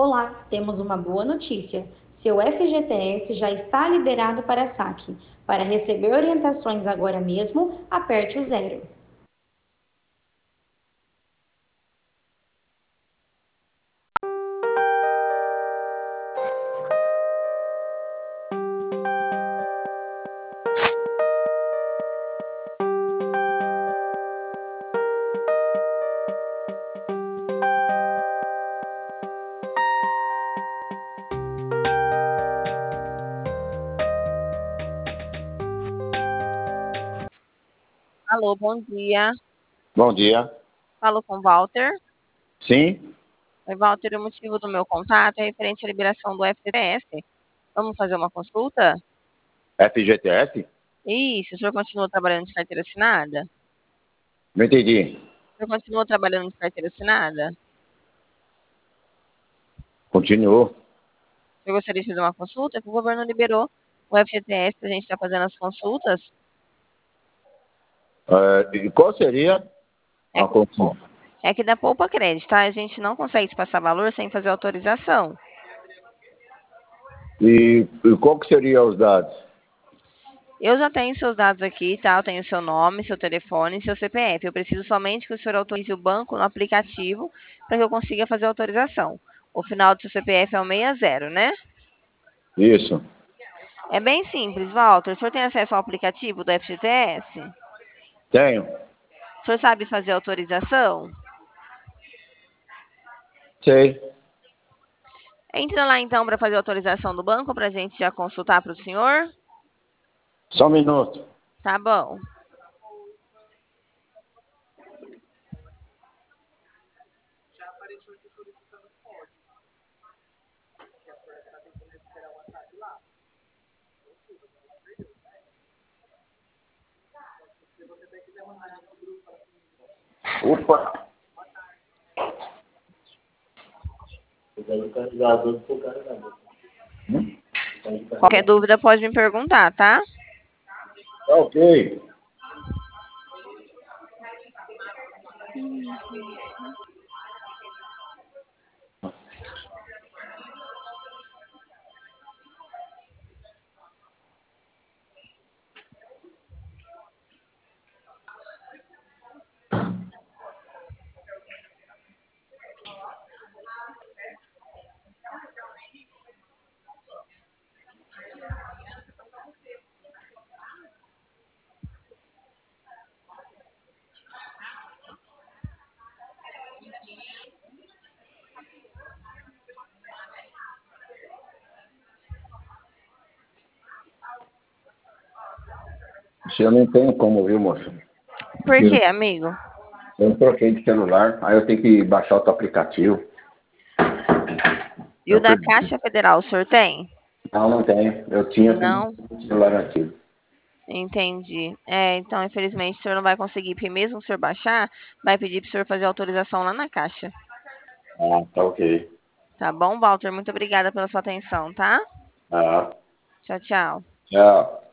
Olá, temos uma boa notícia. Seu FGTS já está liberado para saque. Para receber orientações agora mesmo, aperte o 0. Alô, bom dia. Bom dia. Falo com o Walter. Sim? Oi, Walter, o motivo do meu contato é referente à liberação do FGTS. Vamos fazer uma consulta? FGTS? Isso, o senhor continua trabalhando de carteira assinada? Não entendi. O senhor continua trabalhando de carteira assinada? Continuou. O senhor gostaria de fazer uma consulta? Que o governo liberou o FGTS para a gente estar fazendo as consultas. E qual seria É, a consulta? é que da Poupa Crédito, tá? A gente não consegue te passar valor sem fazer autorização. E qual que seria os dados? Eu já tenho seus dados aqui, tá? Eu tenho seu nome, seu telefone e seu CPF. Eu preciso somente que o senhor autorize o banco no aplicativo para que eu consiga fazer a autorização. O final do seu CPF é o 60, né? Isso. É bem simples, Walter. O senhor tem acesso ao aplicativo do FGTS? Tenho. O senhor sabe fazer a autorização? Sei. Entra lá então para fazer a autorização do banco para a gente já consultar para o senhor. Só um minuto. Tá bom. Opa! Qualquer dúvida pode me perguntar, tá? Tá ok. Eu não tenho como, viu, moço? Por quê, amigo? Eu troquei de celular, aí eu tenho que baixar outro aplicativo. E o da Caixa Federal, o senhor tem? Não, não tenho. Eu tinha Não. um celular antigo. Entendi. Então, infelizmente, o senhor não vai conseguir, porque mesmo o senhor baixar, vai pedir para o senhor fazer autorização lá na Caixa. Ah, tá ok. Tá bom, Walter? Muito obrigada pela sua atenção, tá? Ah, Tchau, tchau. tchau.